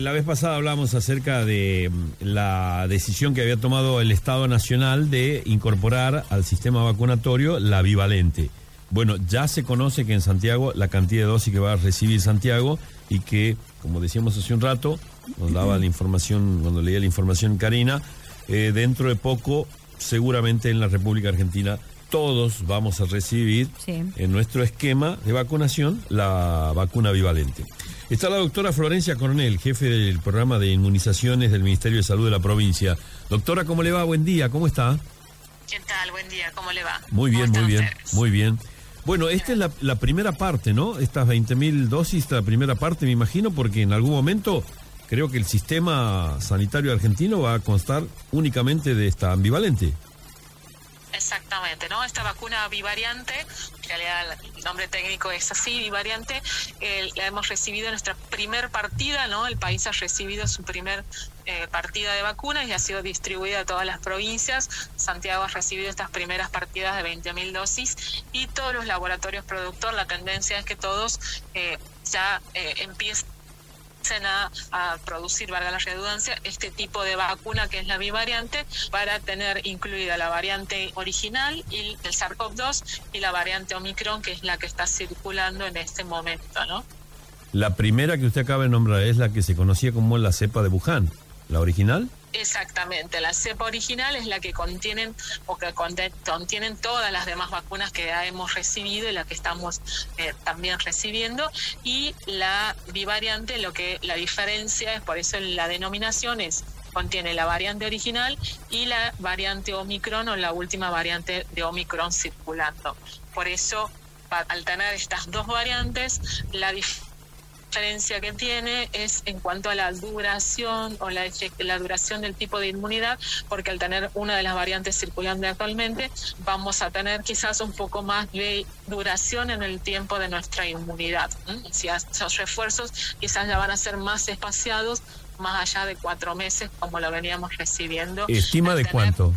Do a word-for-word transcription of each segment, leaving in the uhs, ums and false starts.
La vez pasada hablamos acerca de la decisión que había tomado el Estado Nacional de incorporar al sistema vacunatorio la bivalente. Bueno, ya se conoce que en Santiago la cantidad de dosis que va a recibir Santiago y que, como decíamos hace un rato, nos daba la información, cuando leía la información Karina, eh, dentro de poco, seguramente en la República Argentina, todos vamos a recibir sí. en nuestro esquema de vacunación la vacuna bivalente. Está la doctora Florencia Coronel, jefe del programa de inmunizaciones del Ministerio de Salud de la provincia. Doctora, ¿cómo le va? Buen día, ¿cómo está? ¿Qué tal? Buen día, ¿cómo le va? Muy bien, muy bien, ustedes? muy bien. Bueno, esta es la, la primera parte, ¿no? Estas veinte mil dosis, esta primera parte, me imagino, porque en algún momento creo que el sistema sanitario argentino va a constar únicamente de esta ambivalente. Exactamente, ¿no? Esta vacuna bivariante, en realidad el nombre técnico es así, bivariante, eh, la hemos recibido en nuestra primer partida, ¿no? El país ha recibido su primer eh, partida de vacunas y ha sido distribuida a todas las provincias. Santiago ha recibido estas primeras partidas de veinte mil dosis y todos los laboratorios productores, la tendencia es que todos eh, ya eh, empiecen A, a producir, valga la redundancia, este tipo de vacuna que es la bivariante, para tener incluida la variante original y el SARS-CoV dos y la variante Omicron, que es la que está circulando en este momento, ¿no? La primera que usted acaba de nombrar es la que se conocía como la cepa de Wuhan, ¿la original? Exactamente, la cepa original es la que contienen o que contienen todas las demás vacunas que ya hemos recibido y la que estamos eh, también recibiendo, y la bivariante, lo que la diferencia es, por eso la denominación es, contiene la variante original y la variante Omicron o la última variante de Omicron circulando. Por eso, al tener estas dos variantes, la diferencia La diferencia que tiene es en cuanto a la duración o la, la duración del tipo de inmunidad, porque al tener una de las variantes circulando actualmente, vamos a tener quizás un poco más de duración en el tiempo de nuestra inmunidad. ¿Mm? Si esos refuerzos quizás ya van a ser más espaciados, más allá de cuatro meses, como lo veníamos recibiendo. ¿Estima de cuánto?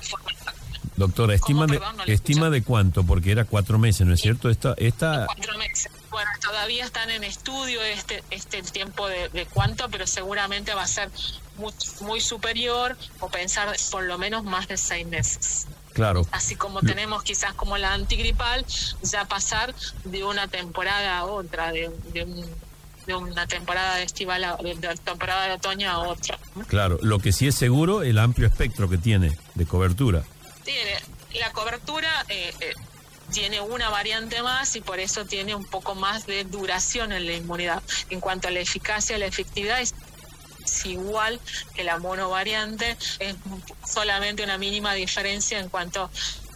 Doctora, estima, de, Perdón, no estima de cuánto, porque era cuatro meses, ¿no es cierto? Esta, esta... Cuatro meses. Bueno, todavía están en estudio este este el tiempo de, de cuánto, pero seguramente va a ser muy, muy superior, o pensar por lo menos más de seis meses. Claro. Así como tenemos quizás como la antigripal, ya pasar de una temporada a otra, de, de, un, de una temporada de estival a, de, de temporada de otoño a otra. Claro, lo que sí es seguro, el amplio espectro que tiene de cobertura. Tiene la cobertura, eh, eh, tiene una variante más y por eso tiene un poco más de duración en la inmunidad. En cuanto a la eficacia, la efectividad es, es igual que la monovariante, es solamente una mínima diferencia en cuanto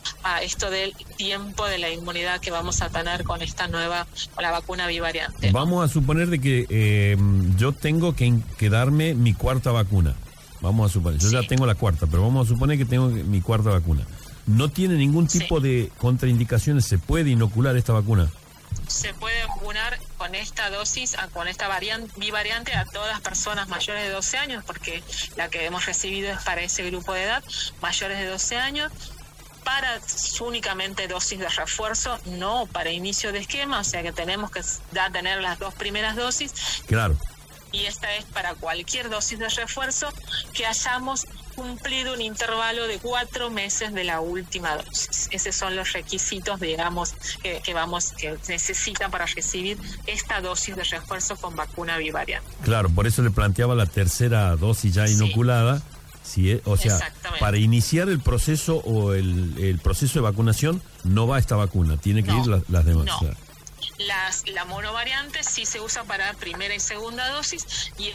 a esto del tiempo de la inmunidad que vamos a tener con esta nueva, con la vacuna bivariante. Vamos a suponer de que eh, yo tengo que, que darme mi cuarta vacuna. Vamos a suponer, yo sí. ya tengo la cuarta, pero vamos a suponer que tengo mi cuarta vacuna. ¿No tiene ningún tipo sí. de contraindicaciones? ¿Se puede inocular esta vacuna? Se puede vacunar con esta dosis, con esta variante, bivariante, a todas las personas mayores de doce años, porque la que hemos recibido es para ese grupo de edad, mayores de doce años, para únicamente dosis de refuerzo, no para inicio de esquema, o sea que tenemos que ya tener las dos primeras dosis. Claro. Y esta es para cualquier dosis de refuerzo que hayamos cumplido un intervalo de cuatro meses de la última dosis. Esos son los requisitos, digamos, que, que vamos que necesitan para recibir esta dosis de refuerzo con vacuna bivariante. Claro, por eso le planteaba la tercera dosis ya inoculada. Sí. Si es, o sea, para iniciar el proceso o el, el proceso de vacunación no va esta vacuna, tiene que no, ir la, las demás. No. Claro. Las, la monovariante sí se usa para primera y segunda dosis, y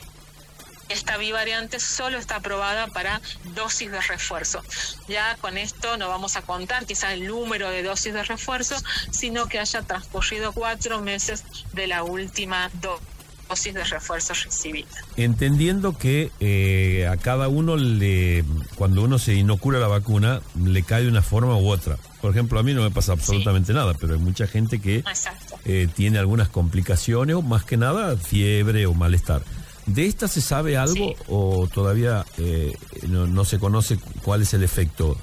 esta bivariante solo está aprobada para dosis de refuerzo. Ya con esto no vamos a contar quizás el número de dosis de refuerzo, sino que haya transcurrido cuatro meses de la última dosis. dosis de refuerzo recibida. Entendiendo que eh, a cada uno, le cuando uno se inocula la vacuna, le cae de una forma u otra. Por ejemplo, a mí no me pasa absolutamente sí. nada, pero hay mucha gente que eh, tiene algunas complicaciones, o más que nada fiebre o malestar. ¿De esta se sabe algo sí. o todavía eh, no, no se conoce cuál es el efecto?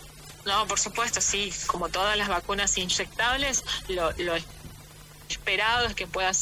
No, por supuesto, sí. Como todas las vacunas inyectables, lo, lo esperado es que pueda ser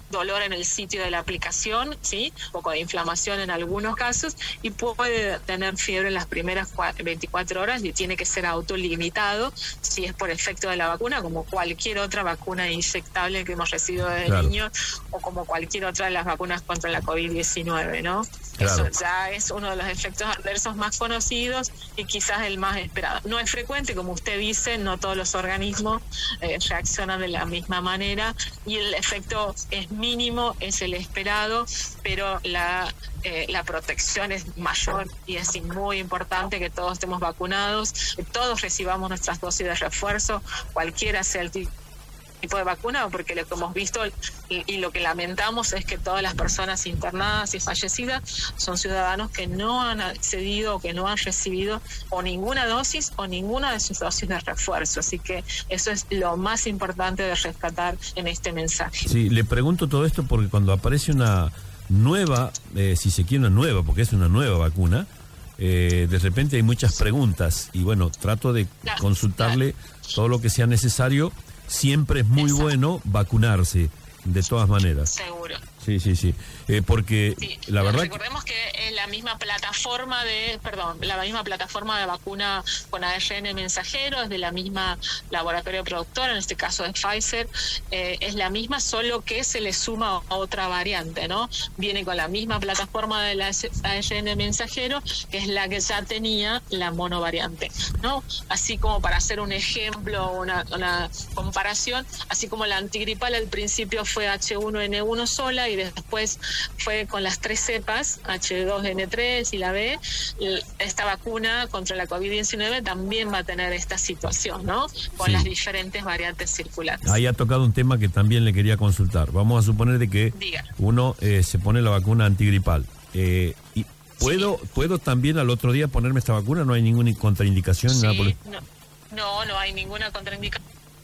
dolor en el sitio de la aplicación, ¿sí? Un poco de inflamación en algunos casos, y puede tener fiebre en las primeras veinticuatro horas y tiene que ser autolimitado si es por efecto de la vacuna, como cualquier otra vacuna inyectable que hemos recibido desde claro. niños, o como cualquier otra de las vacunas contra la covid diecinueve, ¿no? Claro. Eso ya es uno de los efectos adversos más conocidos y quizás el más esperado. No es frecuente, como usted dice, no todos los organismos eh, reaccionan de la misma manera y el efecto es mínimo, es el esperado, pero la eh, la protección es mayor y es muy importante que todos estemos vacunados, que todos recibamos nuestras dosis de refuerzo, cualquiera sea el tipo tipo de vacuna, porque lo que hemos visto y, y lo que lamentamos es que todas las personas internadas y fallecidas son ciudadanos que no han accedido o que no han recibido o ninguna dosis o ninguna de sus dosis de refuerzo, así que eso es lo más importante de rescatar en este mensaje. Sí, le pregunto todo esto porque cuando aparece una nueva, eh, si se quiere una nueva, porque es una nueva vacuna, eh, de repente hay muchas preguntas y bueno, trato de claro, consultarle claro. todo lo que sea necesario. Siempre es muy Exacto. bueno vacunarse, de todas maneras. Seguro. Sí, sí, sí. Eh, porque sí, la verdad... Recordemos que es la misma plataforma de, perdón, la misma plataforma de vacuna con A R N mensajero, es de la misma laboratorio productor, en este caso es Pfizer, eh, es la misma, solo que se le suma a otra variante, ¿no? Viene con la misma plataforma de la A R N mensajero, que es la que ya tenía la monovariante, ¿no? Así como para hacer un ejemplo, una, una comparación, así como la antigripal al principio fue H uno N uno sola y después fue con las tres cepas, H dos N tres y la B, esta vacuna contra la covid diecinueve también va a tener esta situación, ¿no? Con sí. las diferentes variantes circulantes. Ahí ha tocado un tema que también le quería consultar. Vamos a suponer de que Diga. uno eh, se pone la vacuna antigripal. Eh, y ¿puedo, sí. ¿Puedo también al otro día ponerme esta vacuna? ¿No hay ninguna contraindicación? Sí, nada por... no, no, no hay ninguna contraindicación.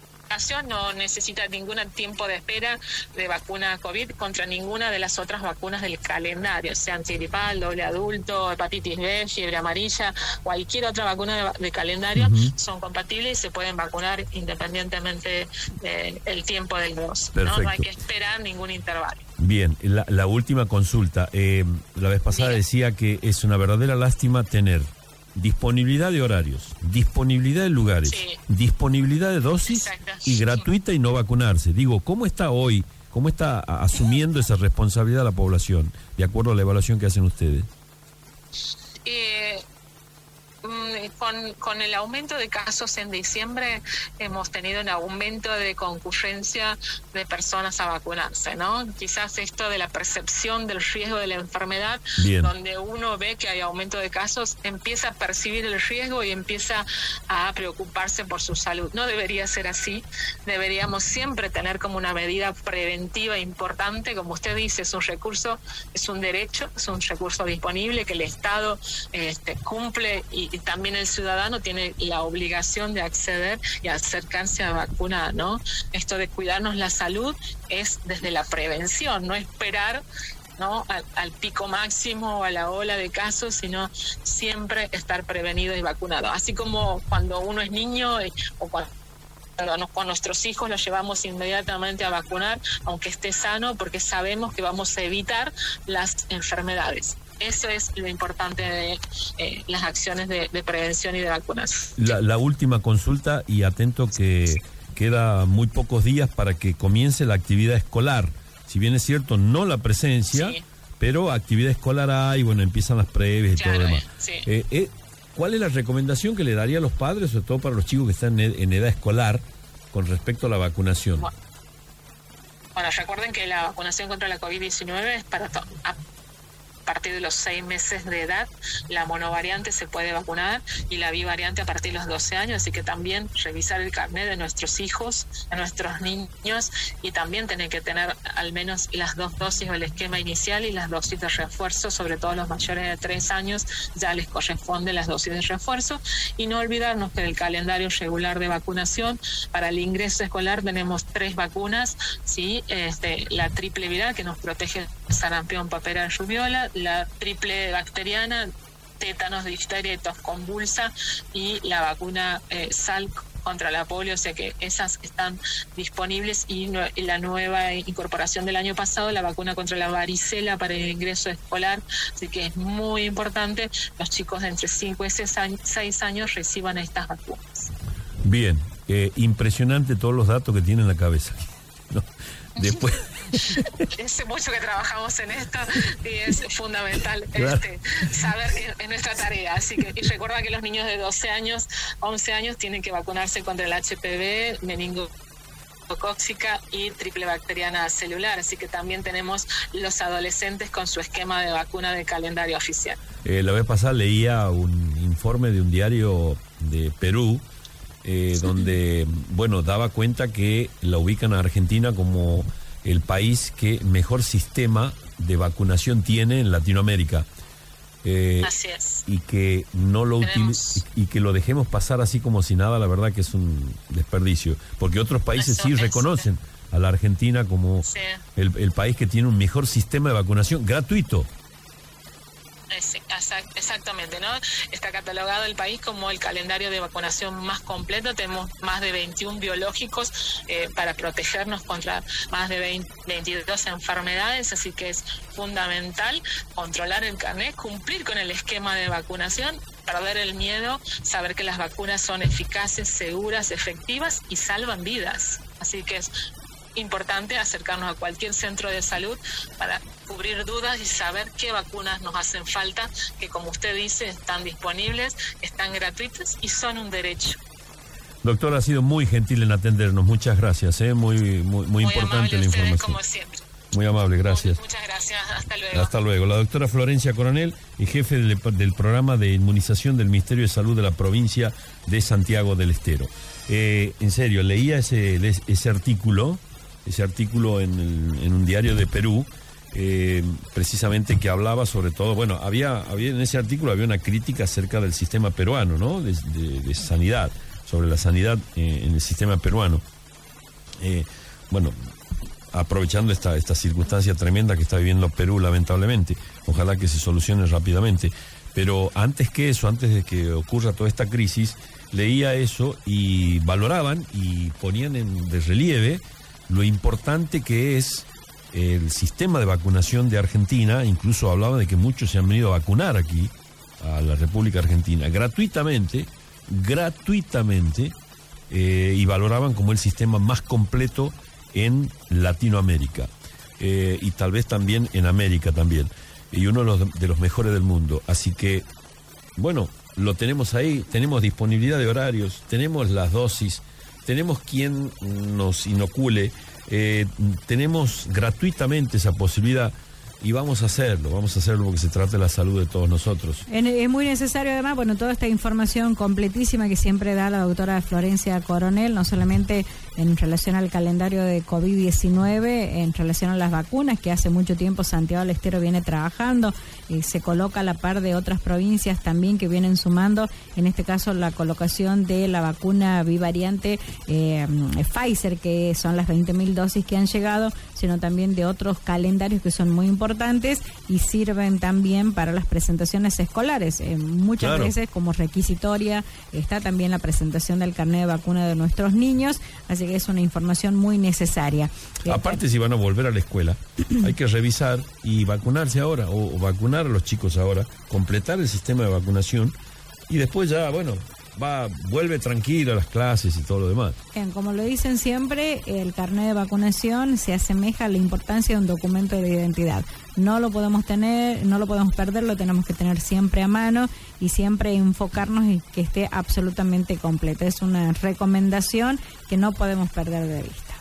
No necesita ningún tiempo de espera de vacuna COVID contra ninguna de las otras vacunas del calendario, sea antigripal, doble adulto, hepatitis B, fiebre amarilla, cualquier otra vacuna de, de calendario uh-huh. son compatibles y se pueden vacunar independientemente del tiempo del dos. ¿no? no hay que esperar ningún intervalo. Bien, la, la última consulta. Eh, la vez pasada Diga. decía que es una verdadera lástima tener disponibilidad de horarios, disponibilidad de lugares, sí. disponibilidad de dosis Exacto. y gratuita y no vacunarse. Digo, ¿cómo está hoy, cómo está asumiendo esa responsabilidad la población, de acuerdo a la evaluación que hacen ustedes? Eh, con, con el aumento de casos en diciembre hemos tenido un aumento de concurrencia de personas a vacunarse, ¿no? Quizás esto de la percepción del riesgo de la enfermedad, Bien. donde uno ve que hay aumento de casos, empieza a percibir el riesgo y empieza a preocuparse por su salud. No debería ser así, deberíamos siempre tener como una medida preventiva importante, como usted dice, es un recurso, es un derecho, es un recurso disponible que el Estado este, cumple y y también el ciudadano tiene la obligación de acceder y acercarse a vacunar, ¿no? Esto de cuidarnos la salud es desde la prevención, no esperar ¿no? Al, al pico máximo o a la ola de casos, sino siempre estar prevenido y vacunado. Así como cuando uno es niño y, o cuando con nuestros hijos los llevamos inmediatamente a vacunar, aunque esté sano, porque sabemos que vamos a evitar las enfermedades. Eso es lo importante de eh, las acciones de, de prevención y de vacunación. La, la última consulta, y atento que queda muy pocos días para que comience la actividad escolar. Si bien es cierto, no la presencia, sí. pero actividad escolar hay, bueno, empiezan las previas y claro, todo lo demás. Sí. Eh, eh, ¿Cuál es la recomendación que le daría a los padres, sobre todo para los chicos que están en, en edad escolar, con respecto a la vacunación? Bueno, bueno recuerden que la vacunación contra la covid diecinueve es para todos. A partir de los seis meses de edad, la monovariante se puede vacunar y la bivariante a partir de los doce años, así que también revisar el carnet de nuestros hijos, de nuestros niños, y también tienen que tener al menos las dos dosis o el esquema inicial y las dosis de refuerzo, sobre todo los mayores de tres años, ya les corresponde las dosis de refuerzo, y no olvidarnos que en el calendario regular de vacunación, para el ingreso escolar tenemos tres vacunas, ¿sí? este, la triple viral que nos protege sarampión, papera y rubiola, la triple bacteriana, tétanos, difteria y tos convulsa, y la vacuna eh, S A L contra la polio, o sea que esas están disponibles, y, no, y la nueva incorporación del año pasado, la vacuna contra la varicela para el ingreso escolar, así que es muy importante los chicos de entre cinco y seis años reciban estas vacunas. Bien, eh, impresionante todos los datos que tiene en la cabeza, ¿no? Después... Es mucho que trabajamos en esto y es fundamental, claro, este, saber que es nuestra tarea. Así que, y recuerda que los niños de doce años, once años tienen que vacunarse contra el H P V, meningocócica y triple bacteriana celular. Así que también tenemos los adolescentes con su esquema de vacuna de calendario oficial. Eh, la vez pasada leía un informe de un diario de Perú, eh, donde, bueno, daba cuenta que la ubican a Argentina como el país que mejor sistema de vacunación tiene en Latinoamérica. Eh, así es. Y que no lo utilice, y que lo dejemos pasar así como si nada, la verdad que es un desperdicio. Porque otros países Eso, sí eso. reconocen a la Argentina como sí. el, el país que tiene un mejor sistema de vacunación gratuito. Es, exactamente, ¿no? Está catalogado el país como el calendario de vacunación más completo. Tenemos más de veintiún biológicos eh, para protegernos contra más de veinte, veintidós enfermedades, así que es fundamental controlar el carnet, cumplir con el esquema de vacunación, perder el miedo, saber que las vacunas son eficaces, seguras, efectivas y salvan vidas. Así que es importante acercarnos a cualquier centro de salud para cubrir dudas y saber qué vacunas nos hacen falta, que como usted dice están disponibles, están gratuitas y son un derecho. Doctor, ha sido muy gentil en atendernos, muchas gracias, ¿eh? muy, muy, muy, muy importante la información. Como siempre. Muy amable, gracias. Muchas gracias, hasta luego. Hasta luego. La doctora Florencia Coronel y jefe del, del programa de inmunización del Ministerio de Salud de la provincia de Santiago del Estero. Eh, en serio, leía ese, ese artículo, ese artículo en, el, en un diario de Perú, eh, precisamente que hablaba sobre todo, bueno, había, había en ese artículo había una crítica acerca del sistema peruano, ¿no? De, de, de sanidad, sobre la sanidad eh, en el sistema peruano. Eh, bueno, aprovechando esta, esta circunstancia tremenda que está viviendo Perú, lamentablemente, ojalá que se solucione rápidamente. Pero antes que eso, antes de que ocurra toda esta crisis, leía eso y valoraban y ponían en de relieve lo importante que es el sistema de vacunación de Argentina. Incluso hablaban de que muchos se han venido a vacunar aquí, a la República Argentina, gratuitamente, gratuitamente, eh, y valoraban como el sistema más completo en Latinoamérica, eh, y tal vez también en América también, y uno de los, de los mejores del mundo. Así que, bueno, lo tenemos ahí, tenemos disponibilidad de horarios, tenemos las dosis, tenemos quien nos inocule, eh, tenemos gratuitamente esa posibilidad. Y vamos a hacerlo, vamos a hacerlo porque se trata de la salud de todos nosotros. Es muy necesario además, bueno, toda esta información completísima que siempre da la doctora Florencia Coronel, no solamente en relación al calendario de COVID diecinueve, en relación a las vacunas, que hace mucho tiempo Santiago del Estero viene trabajando, y se coloca a la par de otras provincias también que vienen sumando, en este caso la colocación de la vacuna bivariante eh, Pfizer, que son las veinte mil dosis que han llegado, sino también de otros calendarios que son muy importantes y sirven también para las presentaciones escolares. Eh, muchas claro. veces como requisitoria está también la presentación del carnet de vacuna de nuestros niños, así que es una información muy necesaria. Aparte, si van a volver a la escuela, hay que revisar y vacunarse ahora, o, o vacunar a los chicos ahora, completar el sistema de vacunación y después ya, bueno, va vuelve tranquilo a las clases y todo lo demás. Bien, como lo dicen siempre, el carnet de vacunación se asemeja a la importancia de un documento de identidad. No lo podemos tener, no lo podemos perder, lo tenemos que tener siempre a mano y siempre enfocarnos en que esté absolutamente completo. Es una recomendación que no podemos perder de vista.